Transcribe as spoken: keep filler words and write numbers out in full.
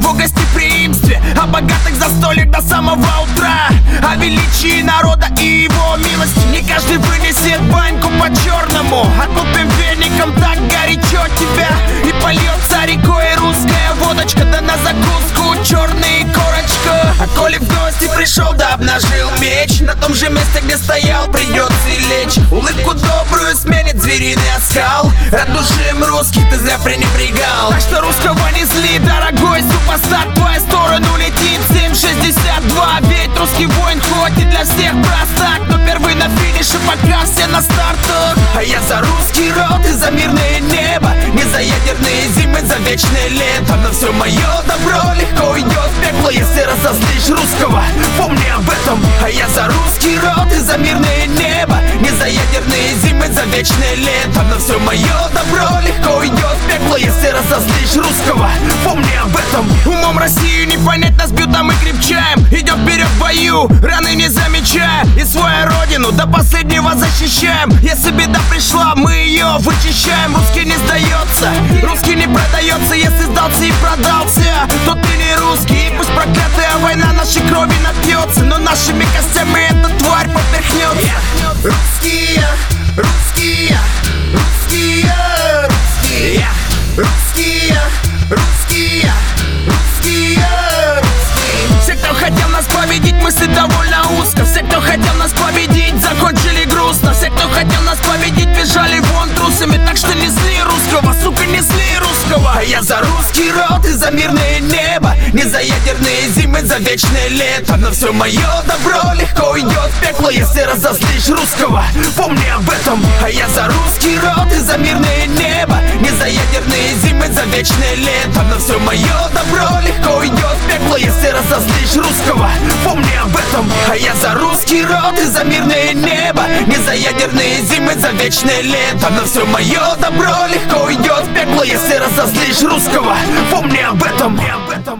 о гостеприимстве, о богатых застольях до самого утра, о величии народа и его милости. Не каждый вынесет баньку по-черному, отопим веником так горячо тебя, и польется рекой русская водочка, да на закуску черный корочка. А коли в гости пришел, да обнажил меч, на том же месте, где стоял, придется и лечь. Улыбку добрую сменит звериный оскал, радушием русский ты зря пренебрегал. Так что русского не зли, дорогой супостат, в твою сторону летит семь шестьдесят два. Ведь русский воин хоть и для всех простак, но первый на финише, пока все на стартах. А я за русский род и за мирное небо, не за ядерные зимы, за вечное лето. Но все мое добро легко идет в пекло, если разозлишь русского, помни об этом. А я за русский род и за мирное небо, не за ядерные зимы, за вечное лето. Но все мое добро легко идет в пекло, если разозлишь русского, помни об этом. Умом Россию не понять, нас бьют, а мы крепчаем. Идем вперед в бою, раны не замечая, и свою родину до последнего защищаем. Если беда пришла, мы ее вычищаем. Русский не сдается, русский не продается. Если сдался и продался, то ты не русский. И пусть проклятая война нашей крови напьется, но нашими костями эта тварь поперхнется. Русские, русские, русские, русские, русские, русские, русские, русские. Все, кто хотел нас победить, мысли довольно узко. Все, кто хотел нас победить, закончили грустно. Все, кто хотел нас победить, бежали вон трусами. Так что не зли русского, сука, не зли русского. А я за русский род и за мирное небо, не за ядерные зимы, за вечное лето. Но все мое добро легко идет в пекло, если разозлишь русского, помни об этом. А я за русский род и за мирное небо, не за ядерные зимы, за вечное лето. Но все мое добро легко идет в пекло, если разозлишь русского, помни об этом. А я за русский род и за мирное небо, не за ядерные зимы, за вечное лето. Но все мое добро легко идет в пекло, если разозлишь русского, помни об этом.